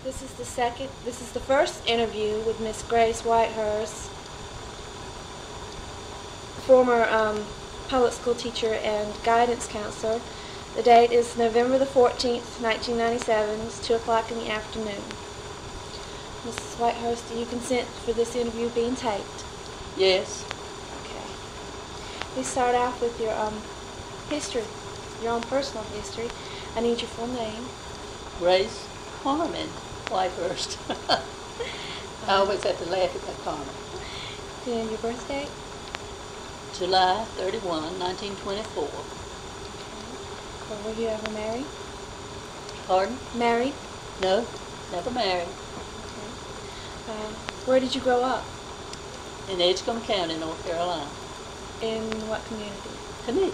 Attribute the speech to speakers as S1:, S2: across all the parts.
S1: This is the first interview with Miss Grace Whitehurst, former public school teacher and guidance counselor. The date is November the 14th, 1997. It's 2 o'clock in the afternoon. Mrs. Whitehurst, do you consent for this interview being taped?
S2: Yes.
S1: Okay. We start off with your history, your own personal history. I need your full name.
S2: Grace Carmen Whitehurst. I always have to laugh at that Carmen.
S1: And your birth date?
S2: July 31, 1924.
S1: Okay. Well, were you ever married?
S2: Pardon?
S1: Married?
S2: No, never married.
S1: Okay. Where did you grow up?
S2: In Edgecombe County, North Carolina.
S1: In what community?
S2: Canadian.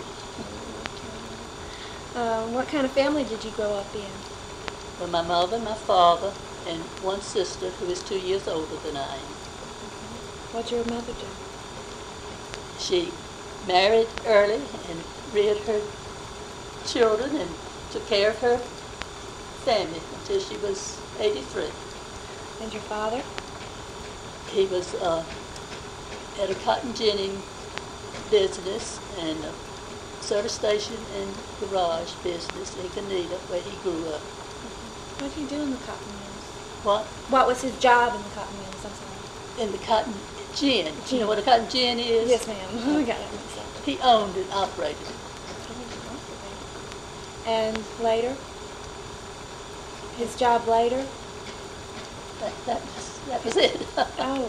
S1: What kind of family did you grow up in?
S2: With my mother, my father, and one sister who is 2 years older than I am.
S1: What did your mother do?
S2: She married early and reared her children and took care of her family until she was 83.
S1: And your father?
S2: He was at a cotton ginning business and a service station and garage business in Canada where he grew up.
S1: What did he do in the cotton mills?
S2: What?
S1: What was his job in the cotton mills? I'm sorry.
S2: In the cotton gin. Do you know what a cotton gin is?
S1: Yes, ma'am. I got it mixed up.
S2: He owned and operated it.
S1: And later? His job later?
S2: That was it.
S1: Oh.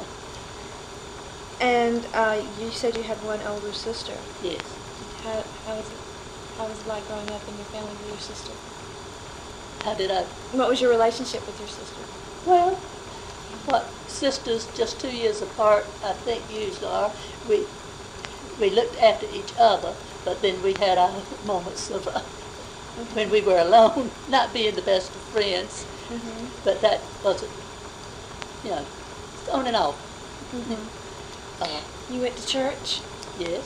S1: And you said you had one older sister.
S2: Yes.
S1: How was it like growing up in your family with your sister?
S2: How did I?
S1: What was your relationship with your sister?
S2: Well, what sisters just 2 years apart, I think usually are. We looked after each other, but then we had our moments of when we were alone, not being the best of friends.
S1: Mm-hmm.
S2: But that wasn't, on and off.
S1: You went to church?
S2: Yes.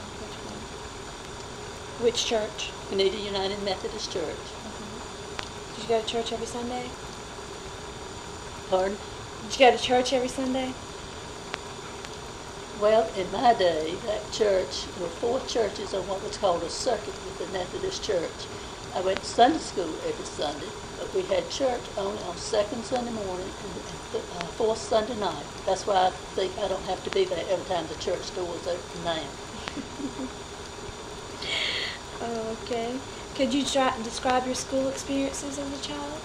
S1: Which church?
S2: Canadian United Methodist Church.
S1: Did you go to church every Sunday?
S2: Pardon?
S1: Did you go to church every Sunday?
S2: Well, in my day, that church, there were 4 churches on what was called a circuit with the Methodist Church. I went to Sunday school every Sunday, but we had church only on 2nd Sunday morning and 4th Sunday night. That's why I think I don't have to be there every time the church doors open now.
S1: Okay. Could you describe your school experiences as a child?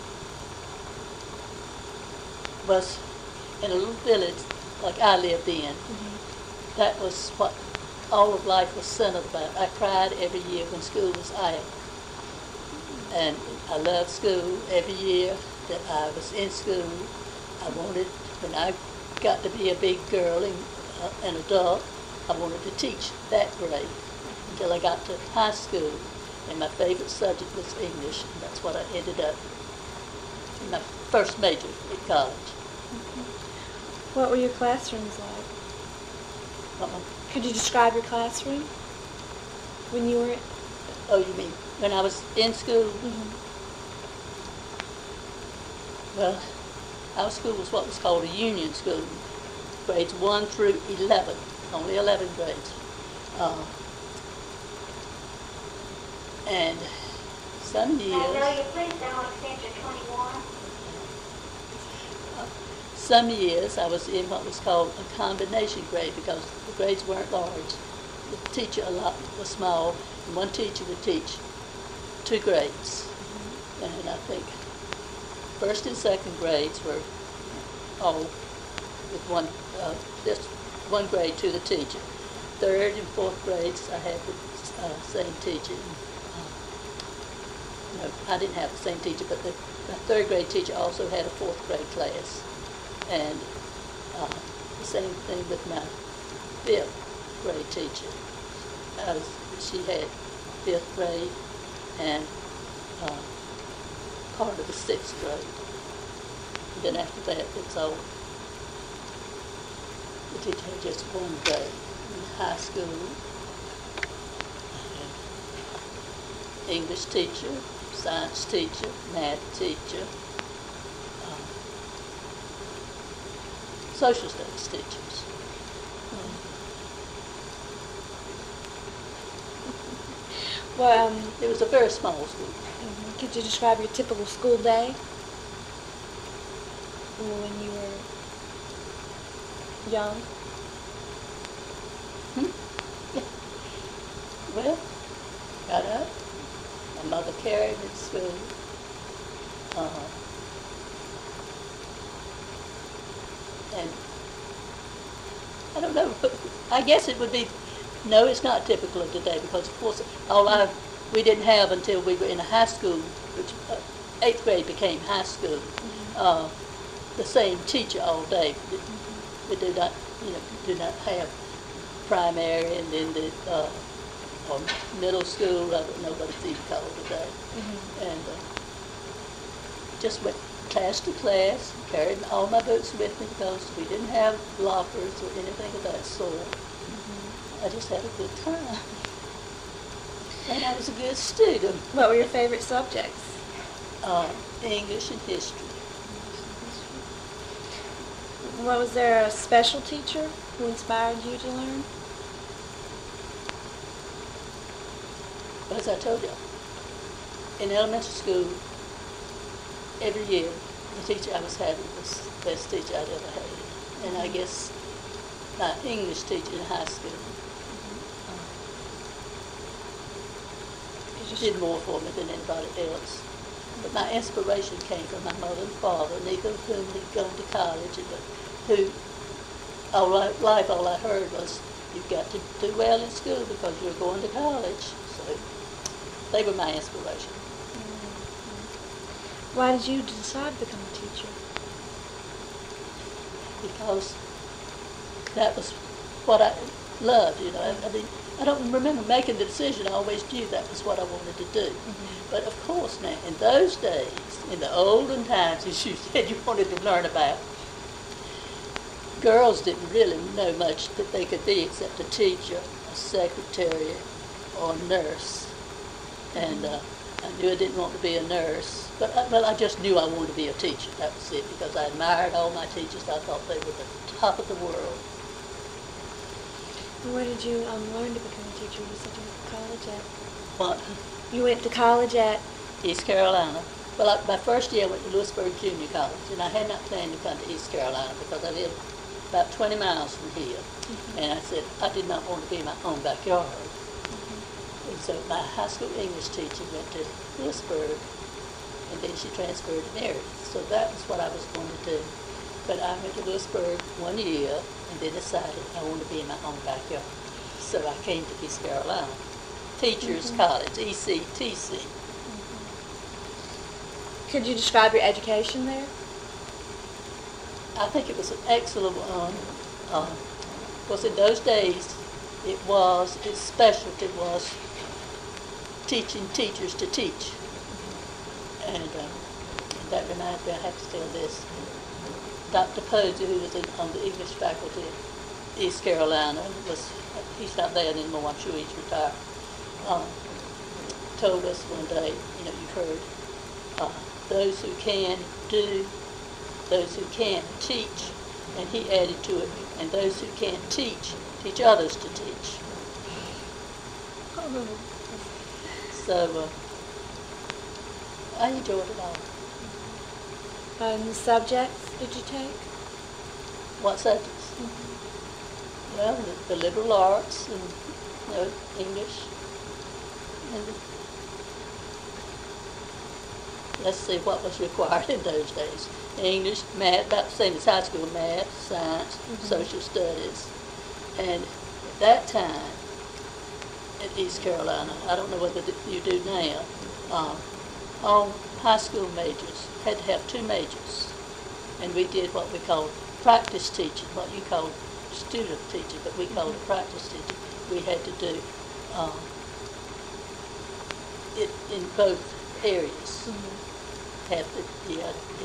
S2: Was in a little village like I lived in. That was what all of life was centered about. I cried every year when school was out. And I loved school every year that I was in school. I wanted, when I got to be a big girl and an adult, I wanted to teach that grade until I got to high school. And my favorite subject was English, and that's what I ended up in my first major at college.
S1: What were your classrooms like? Could you describe your classroom when you were?
S2: Oh, you mean when I was in school? Well, our school was what was called a union school, grades 1 through 11, only 11 grades. And some years I was in what was called a combination grade because the grades weren't large. The teacher allotment was small, and one teacher would teach 2 grades. And I think 1st and 2nd grades were all with just one grade to the teacher. 3rd and 4th grades I had the same teacher. No, I didn't have the same teacher, but the 3rd grade teacher also had a 4th grade class. And the same thing with my 5th grade teacher. She had 5th grade and part of the 6th grade. And then after that, it's all, the teacher had just 1 grade. In high school, English teacher, science teacher, math teacher, social studies teachers.
S1: Well,
S2: It was a very small school.
S1: could you describe your typical school day when you were young?
S2: Well, got up. My mother carried me to school. And I don't know. I guess it would be. No, it's not typical of today because, of course, we didn't have until we were in high school, which 8th grade became high school. The same teacher all day. We do not have primary and then the or middle school. I don't know what it's even called today. And just went class to class, carried all my books with me because we didn't have lockers or anything of that sort. I just had a good time. And I was a good student.
S1: What were your favorite subjects?
S2: English and history.
S1: Was there a special teacher who inspired you to learn?
S2: But as I told you, in elementary school, every year, the teacher I was having was the best teacher I'd ever had. And I guess my English teacher in high school did more for me than anybody else. But my inspiration came from my mother and father, neither of whom had gone to college, but who, all I heard was, you've got to do well in school because you're going to college. So they were my inspiration.
S1: Why did you decide to become a teacher?
S2: Because that was what I loved, I mean, I don't remember making the decision. I always knew that was what I wanted to do. But of course now, in those days, in the olden times, as you said you wanted to learn about, girls didn't really know much that they could be except a teacher, a secretary, or a nurse. And I knew I didn't want to be a nurse, but I just knew I wanted to be a teacher. That was it, because I admired all my teachers. I thought they were the top of the world.
S1: Where did you learn to become a teacher? You said you went to college at...
S2: What?
S1: You went to college at...
S2: East Carolina. Well, my first year I went to Lewisburg Junior College, and I had not planned to come to East Carolina because I lived about 20 miles from here. And I said I did not want to be in my own backyard. And so my high school English teacher went to Lewisburg, and then she transferred to Meredith. So that was what I was going to do. But I went to Lewisburg 1 year and then decided I wanted to be in my own backyard. So I came to East Carolina. Teachers College, ECTC.
S1: Could you describe your education there?
S2: I think it was an excellent one. Because in those days, its specialty was teaching teachers to teach. And that reminds me, I have to tell this. Dr. Posey, who was on the English faculty at East Carolina, he's not there anymore, I'm sure he's retired, told us one day, you've heard, those who can do, those who can't teach, and he added to it, and those who can't teach others to teach. So I enjoyed it all.
S1: And the subjects did you take?
S2: What subjects? Well, the liberal arts and English. And let's see what was required in those days. English, math, about the same as high school, math, science, social studies. And at that time, at East Carolina, I don't know whether you do now, all high school majors had to have 2 majors. And we did what we called practice teaching, what you call student teaching, but we called it practice teaching. We had to do it in both areas. Half in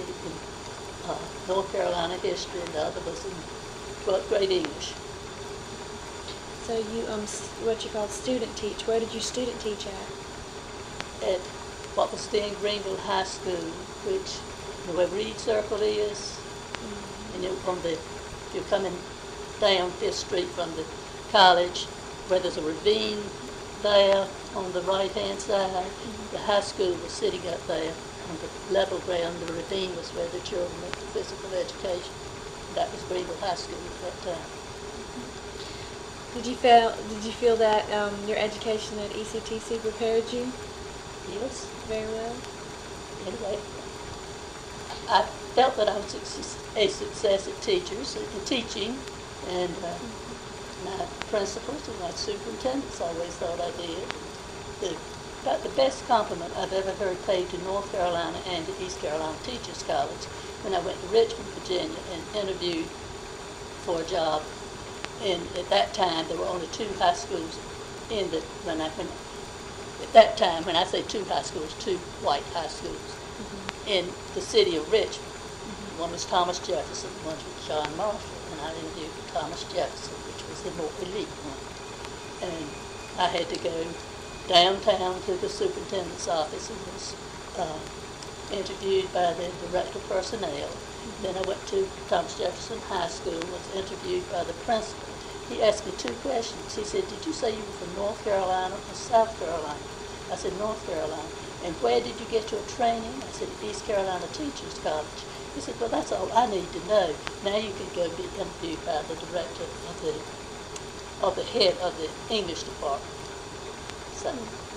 S2: North Carolina history, and the other was in 12th grade English.
S1: So you, what you call student teach, where did you student teach at?
S2: At what was then Greenville High School, which, where Reed Circle is, and on the you're coming down Fifth Street from the college, where there's a ravine there on the right-hand side. The high school was sitting up there on the level ground. The ravine was where the children went to physical education. That was Greenville High School at that time.
S1: Did you feel that your education at ECTC prepared you
S2: Yes.
S1: very well?
S2: Anyway, I felt that I was a success at teaching, and my principals and my superintendents always thought I did. About the best compliment I've ever heard paid to North Carolina and to East Carolina Teachers College when I went to Richmond, Virginia, and interviewed for a job. And at that time, there were only 2 high schools in the, at that time, when I say 2 high schools, 2 white high schools in the city of Richmond. One was Thomas Jefferson, one was John Marshall, and I interviewed for Thomas Jefferson, which was the more elite one. And I had to go downtown to the superintendent's office and was interviewed by the director of personnel. Then I went to Thomas Jefferson High School, was interviewed by the principal. He asked me 2 questions. He said, "Did you say you were from North Carolina or South Carolina?" I said, "North Carolina." "And where did you get your training?" I said, "East Carolina Teachers College." He said, "Well, that's all I need to know. Now you can go be interviewed by the director of the head of the English department." So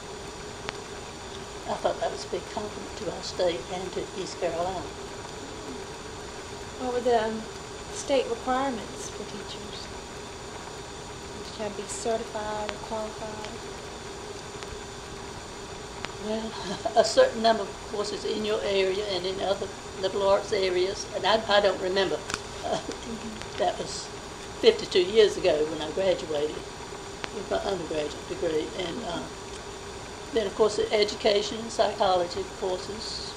S2: I thought that was a big compliment to our state and to East Carolina.
S1: What were the state requirements for teachers? Did you have to be certified or qualified?
S2: Well, a certain number of courses in your area and in other liberal arts areas, and I don't remember. That was 52 years ago when I graduated with my undergraduate degree. And then, of course, the education and psychology courses.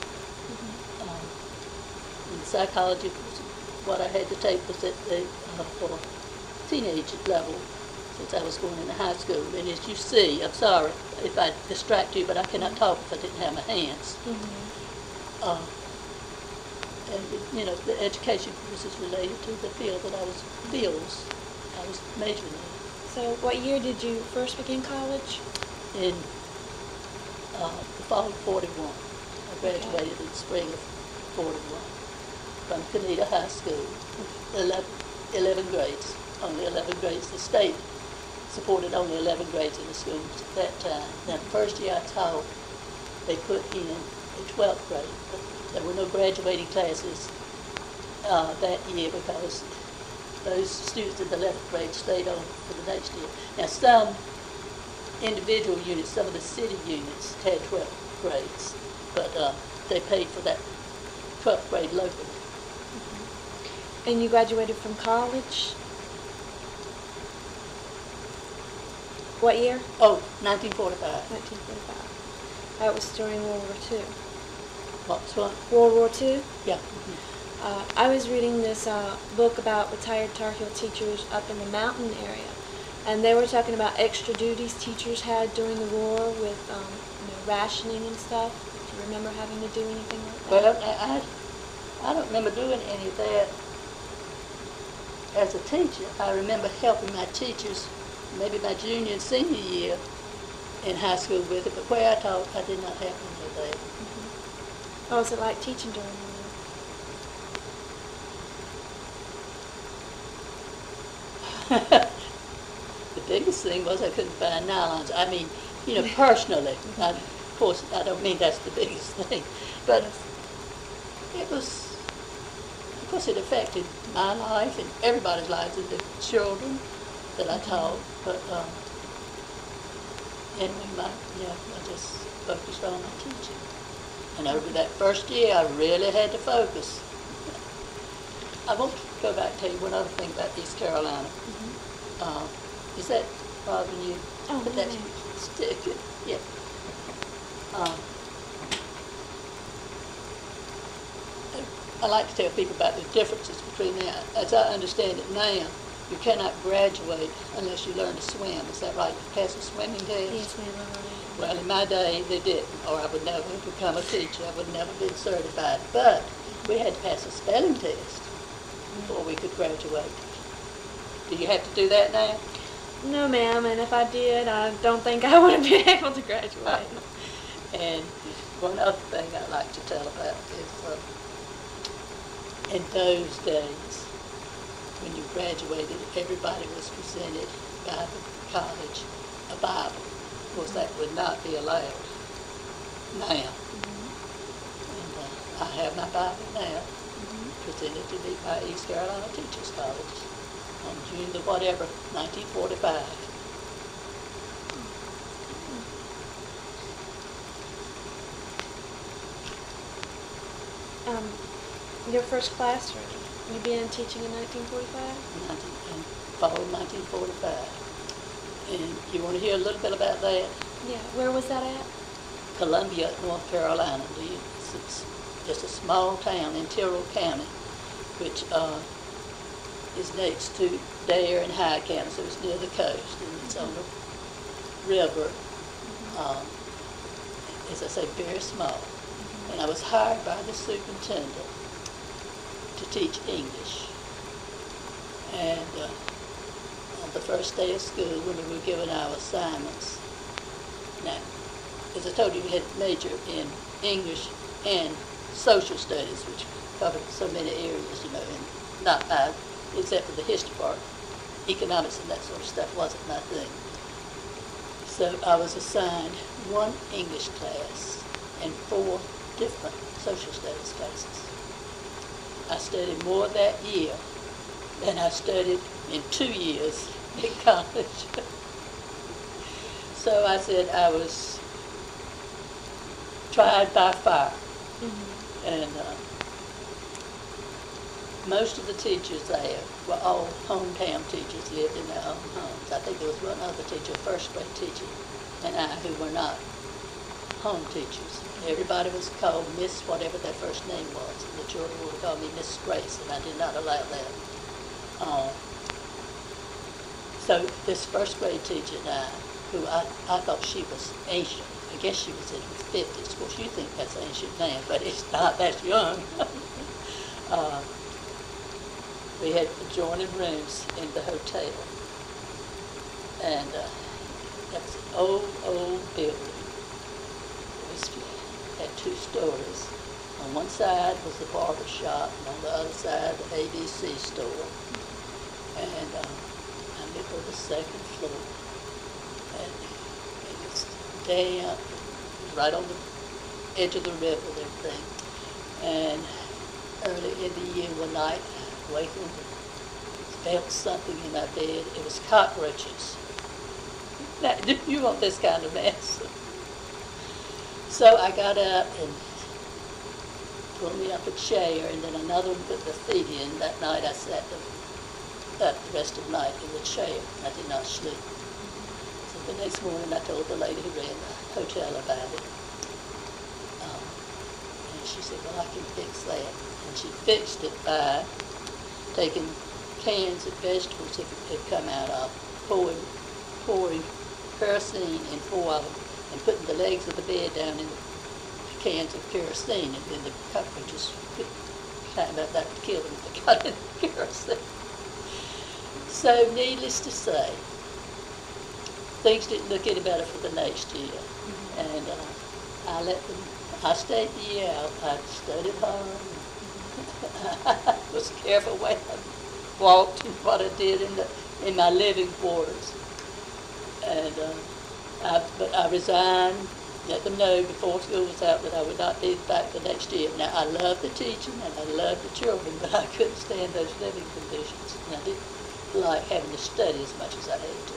S2: And the psychology was what I had to take was at the for teenage level, since I was going into high school. And as you see, I'm sorry if I distract you, but I cannot talk if I didn't have my hands. And you know, the education courses related to the field that I was majoring in.
S1: So what year did you first begin college?
S2: In the fall of 41. I graduated in the spring of 41 from Canida High School, 11 grades, only 11 grades. The state supported only 11 grades in the schools at that time. Now, the first year I taught, they put in a 12th grade, but there were no graduating classes that year because those students in the 11th grade stayed on for the next year. Now, some individual units, some of the city units had 12th grades, but they paid for that 12th grade locally.
S1: And you graduated from college? What year?
S2: Oh, 1945.
S1: 1945. That was during World War II.
S2: What's what?
S1: World War II?
S2: Yeah.
S1: I was reading this book about retired Tar Heel teachers up in the mountain area, and they were talking about extra duties teachers had during the war with rationing and stuff. Do you remember having to do anything like that?
S2: Well, I don't remember doing any of that as a teacher. I remember helping my teachers, maybe my junior and senior year in high school with it, but where I taught, I did not have any of that.
S1: What was it like teaching during the war?
S2: The biggest thing was I couldn't find nylons. I mean, personally, of course, I don't mean that's the biggest thing, but it was, of course, it affected my life and everybody's lives and the children that I taught. But anyway, I just focused on my teaching. And over that first year, I really had to focus. I want to go back and tell you one other thing about East Carolina. Is that bothering you?
S1: Oh,
S2: But that's stick. Yeah. I like to tell people about the differences between that. As I understand it now, you cannot graduate unless you learn to swim. Is that right? You pass a swimming test?
S1: Yes, ma'am.
S2: Well, in my day, they didn't, or I would never have become a teacher. I would never have been certified. But we had to pass a spelling test before we could graduate. Do you have to do that now?
S1: No, ma'am, and if I did, I don't think I would have been able to graduate.
S2: And one other thing I'd like to tell about is in those days, when you graduated, everybody was presented by the college a Bible. Of course, that would not be allowed now. And I have my Bible now, presented to me by East Carolina Teachers College on June the whatever, 1945.
S1: Your first classroom, you began teaching in 1945?
S2: In fall of 1945. And you want to hear a little bit about that?
S1: Yeah, where was that at?
S2: Columbia, North Carolina. It's just a small town in Tyrrell County, which is next to Dare and Hyde County, so it's near the coast, and it's on the river. As I say, very small. And I was hired by the superintendent to teach English. And on the first day of school, when we were given our assignments, now, as I told you, we had major in English and social studies, which covered so many areas, you know, and not except for the history part. Economics and that sort of stuff wasn't my thing. So I was assigned one English class and 4 different social studies classes. I studied more that year than I studied in 2 years in college. So I said I was tried by fire. And most of the teachers there were all hometown teachers, lived in their own homes. I think there was one other teacher, first grade teacher, and I, who were not home teachers. Everybody was called Miss whatever their first name was, and the children would call me Miss Grace, and I did not allow that. So this first grade teacher and I, who I thought she was ancient. I guess she was in her 50s. Of course, you think that's ancient now, but it's not. That's young. We had adjoining rooms in the hotel, and that was an old building. It had 2 stories. On one side was the barber shop, and on the other side the ABC store. And I lived on the 2nd floor, and it was damp, right on the edge of the river and everything. And early in the year, one night, I wakened and felt something in my bed. It was cockroaches. Now, do you want this kind of mess? So I got up and pulled me up a chair, and then another one put their feet in. That night I sat up the rest of the night in the chair. I did not sleep. So the next morning I told the lady who ran the hotel about it. And she said, well, I can fix that. And she fixed it by taking cans of vegetables that had come out of, pouring kerosene in 4 of them, and putting the legs of the bed down in the cans of kerosene, and then the cockroaches could climb up. That would kill them if they got in the kerosene. So, needless to say, things didn't look any better for the next year. And I stayed the year out. I studied hard. I was careful when I walked and what I did in my living quarters. And but I resigned, let them know before school was out that I would not be back the next year. Now, I loved the teaching and I loved the children, but I couldn't stand those living conditions. And I didn't like having to study as much as I had to.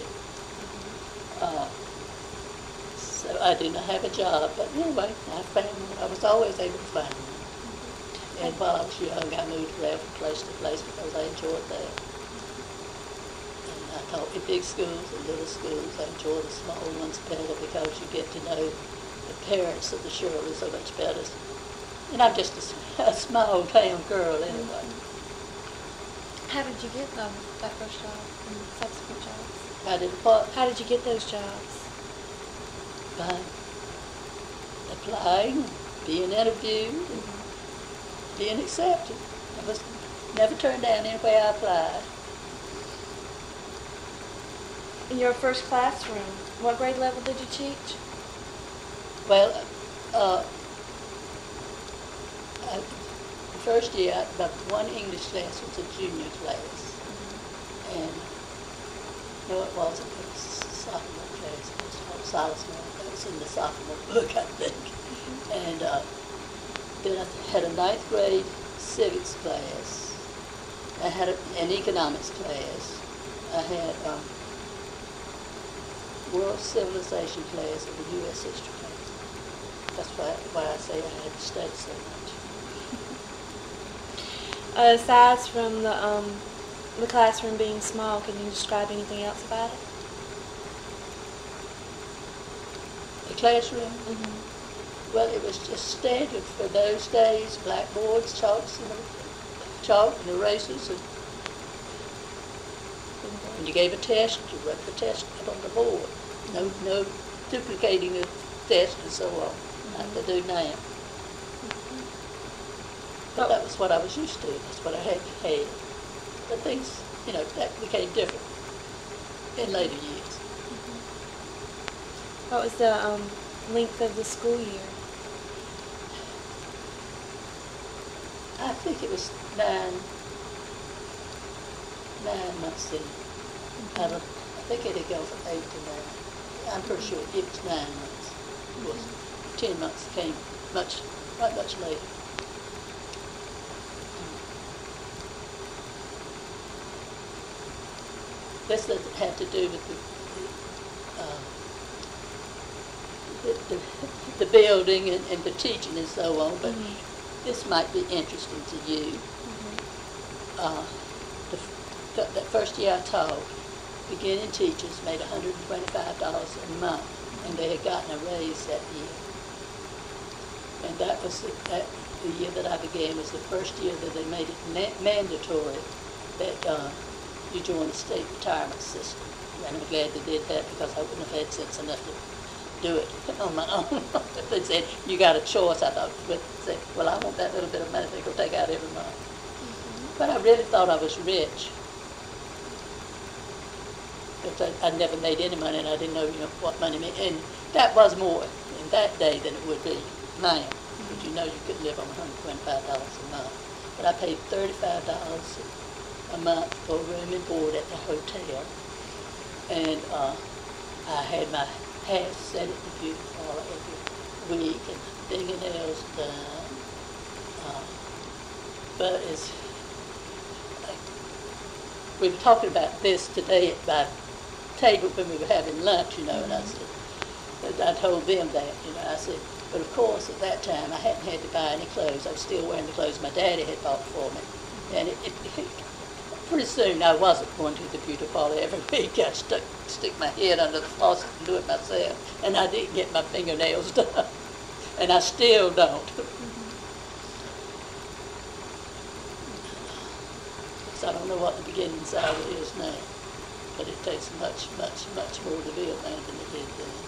S2: So I did not have a job, but anyway, I found one. I was always able to find one. And while I was young, I moved around from place to place because I enjoyed that. And I taught in big schools and little schools. I enjoy the small ones better because you get to know the parents of the children so much better. And I'm just a small town girl anyway.
S1: How did you get that first job and subsequent jobs?
S2: I did what?
S1: How did you get those jobs?
S2: By applying, being interviewed, and being accepted. I was never turned down anywhere I applied.
S1: In your first classroom, what grade level did you teach?
S2: Well, the first year, the one English class was a junior class. And no, it wasn't. It was a sophomore class. It was called Silasmore. That was in the sophomore book, I think. And then I had a ninth grade civics class. I had an economics class. I had world civilization class and a U.S. history class. That's why I say I had to study so much.
S1: Aside from the classroom being small, can you describe anything else about it?
S2: The classroom? Well, it was just standard for those days, blackboards, chalk and erasers. And when you gave a test, you wrote the test up on the board. No duplicating the test and so on, like they do now. But that was what I was used to. That's what I had. But things, that became different in later years.
S1: What was the length of the school year?
S2: I think it was 9 months in. I think it had gone from 8 to 9. I'm pretty sure it was 9 months. It was 10 months came not much later. This doesn't have to do with the building and the teaching and so on, but this might be interesting to you. That first year I taught, beginning teachers made $125 a month, and they had gotten a raise that year. And that was the year that I began was the first year that they made it mandatory that you join the state retirement system. And I'm glad they did that because I wouldn't have had sense enough to do it on my own. If they said, you got a choice, I thought, but say, well, I want that little bit of money they go take out every month. But I really thought I was rich. Because I never made any money and I didn't know, what money meant. And that was more in that day than it would be now. But you could live on $125 a month. But I paid $35 a month for room and board at the hotel. And I had my hair set at the beauty parlor every week and fingernails done. But we were talking about this today at my table when we were having lunch, and I told them that, I said, but of course at that time I hadn't had to buy any clothes. I was still wearing the clothes my daddy had bought for me. And pretty soon I wasn't going to the beauty parlor every week. I stick my head under the faucet and do it myself. And I didn't get my fingernails done. And I still don't. So I don't know what the beginning salary is now. But it takes much, much, much more to build now than it did then.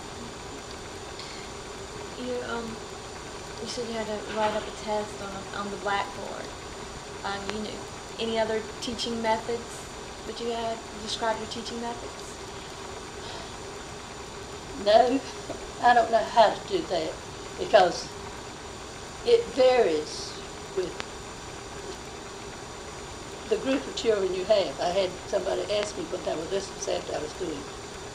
S1: You said you had to write up a test on the blackboard. Any other teaching methods that you had? Describe your teaching methods.
S2: No, I don't know how to do that because it varies with the group of children you have. I had somebody ask me one time, well, this was after I was doing,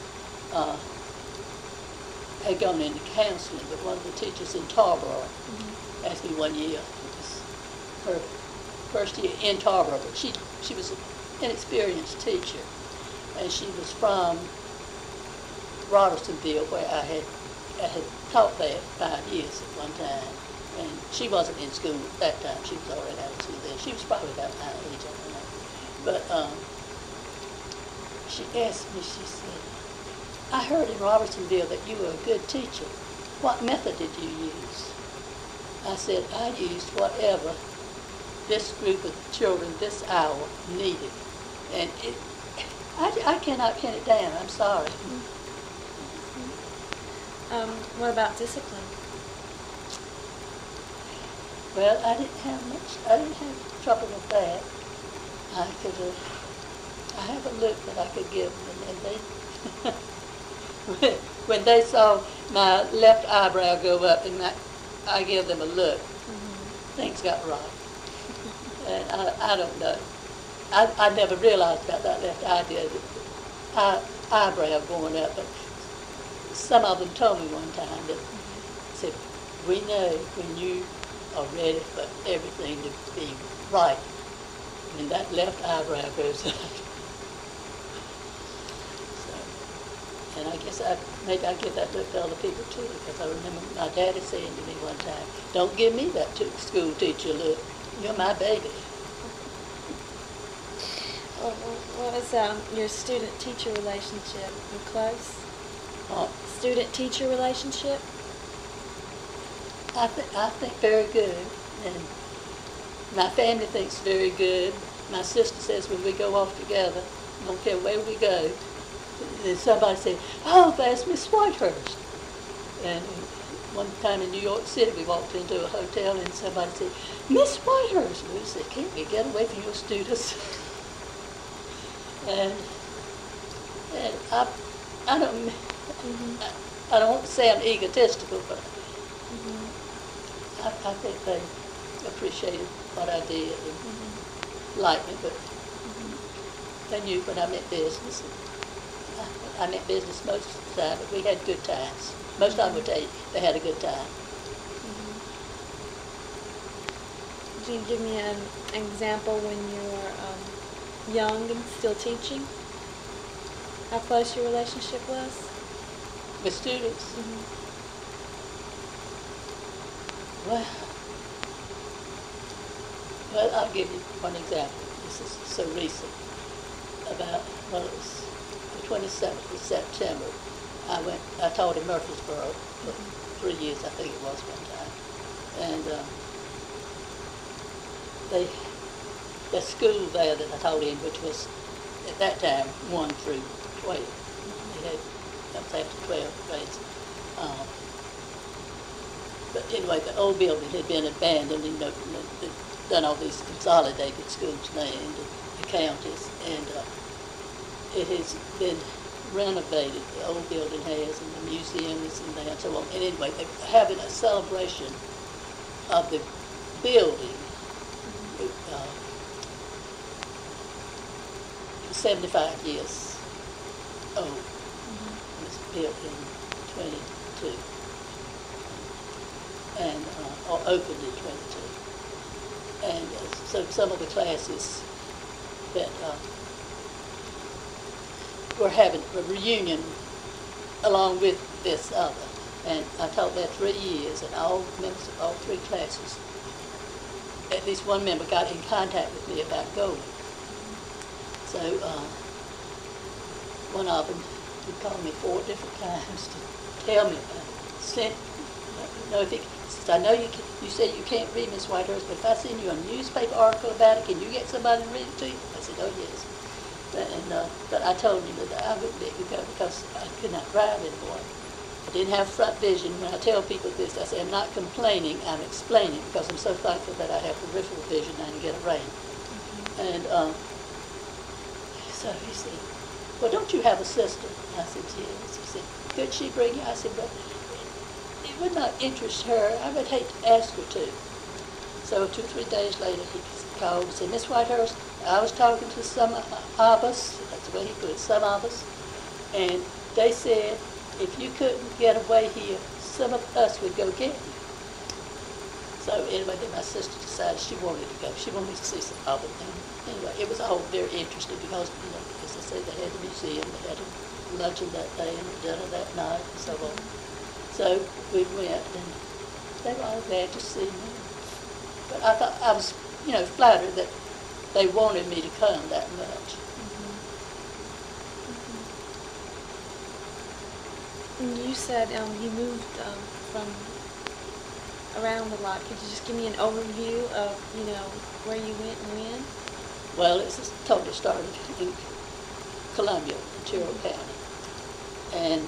S2: had gone into counseling, but one of the teachers in Tarboro asked me one year, it was her first year in Tarboro, but she was an inexperienced teacher, and she was from Robertsonville, where I had taught there 5 years at one time, and she wasn't in school at that time. She was already out of school then. She was probably about my age, I don't know. But she asked me, she said, I heard in Robertsonville that you were a good teacher. What method did you use? I said, I used whatever this group of children this hour needed. And I cannot pin it down, I'm sorry.
S1: What about discipline?
S2: Well, I didn't have trouble with that. I have a look that I could give them, and they, when they saw my left eyebrow go up and I gave them a look, things got right. And I don't know. I never realized about that left eyebrow going up, but some of them told me one time that said, we know when you are ready for everything to be right, when that left eyebrow goes up. So, and I guess maybe I give that look to other people too, because I remember my daddy saying to me one time, don't give me that school teacher look. You're my baby.
S1: What was your student-teacher relationship? You close? Student-teacher relationship?
S2: I think very good, and my family thinks very good. My sister says when we go off together, I don't care where we go, and somebody said, oh, that's Miss Whitehurst. And one time in New York City, we walked into a hotel and somebody said, Miss Whitehurst. And we said, can't we get away from your students? and I don't want to say I'm egotistical, but I think they appreciated what I did and liked me, but they knew when I meant business. I meant business most of the time, but we had good times. Most of them would tell you they had a good time.
S1: Can you give me an example when you were young and still teaching? How close your relationship was?
S2: With students? Well, I'll give you one example. This is so recent. It was the 27th of September. I taught in Murfreesboro for 3 years, I think it was one time. And the school there that I taught in, which was at that time 1 through 12. They had up to 12 grades. But anyway, the old building had been abandoned, and they'd done all these consolidated schools now in the counties, and it has been renovated. The old building has, and the museum is in there, and so on. And anyway, they're having a celebration of the building. 75 years old. It was built in 22. And or opened in 22, and so some of the classes that were having a reunion along with this other, and I taught there 3 years, and all members of all 3 classes, at least one member got in contact with me about going. So one of them would call me 4 different times to tell me about it. I know you said you can't read, Miss Whitehurst, but if I send you a newspaper article about it, can you get somebody to read it to you? I said, oh, yes. But I told him that I wouldn't be able to go because I could not drive anymore. I didn't have front vision. When I tell people this, I say, I'm not complaining, I'm explaining, because I'm so thankful that I have peripheral vision and I can get around. And so he said, well, don't you have a sister? I said, yes. He said, could she bring you? I said, well, it would not interest her. I would hate to ask her to. So 2 or 3 days later, he called and said, Miss Whitehurst, I was talking to some of us, that's the way he put it, some of us, and they said, if you couldn't get away here, some of us would go get you. So anyway, then my sister decided she wanted to go. She wanted to see some of it. And anyway, it was all very interesting because, as I said, they had the museum, they had a luncheon that day and a dinner that night and so on. So we went, and they were all glad to see me. But I thought I was, flattered that they wanted me to come that much.
S1: You said you moved from around a lot. Could you just give me an overview of, where you went and when?
S2: Well, it's totally started in Columbia, Ontario County. And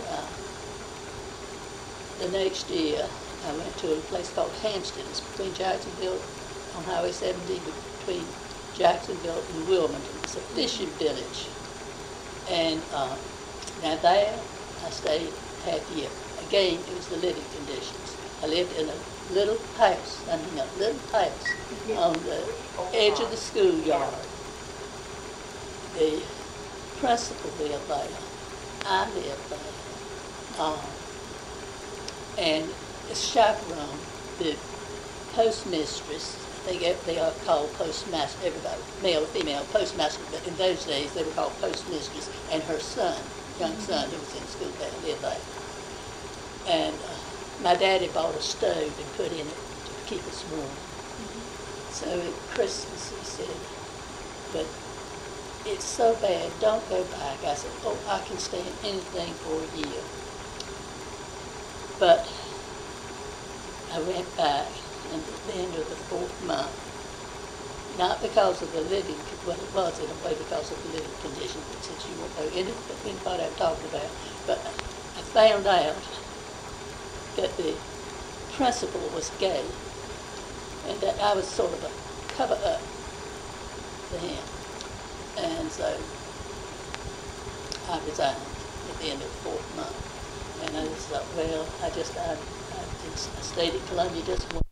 S2: the next year, I went to a place called Hampstead. It's between Jacksonville on Highway 70, between Jacksonville and Wilmington. It's a fishing village. And now there, I stayed half a year. Again, it was the living conditions. I lived in a little house, a little house on the edge of the schoolyard. The principal lived there. I lived there. And the chaperone, the postmistress, they are called postmaster, everybody, male or female, postmaster, but in those days they were called postmistress, and her son, young son who was in school there, lived there. And my daddy bought a stove and put in it to keep us warm. So at Christmas he said, but it's so bad, don't go back. I said, oh, I can stand anything for a year. But I went back at the end of the 4th month, not because of the living, well, it was in a way because of the living conditions, but since you won't know anything what I'm talking about, but I found out that the principal was gay, and that I was sort of a cover-up to him. And so I resigned at the end of the 4th month. And I just thought, well, I stayed at Columbia just one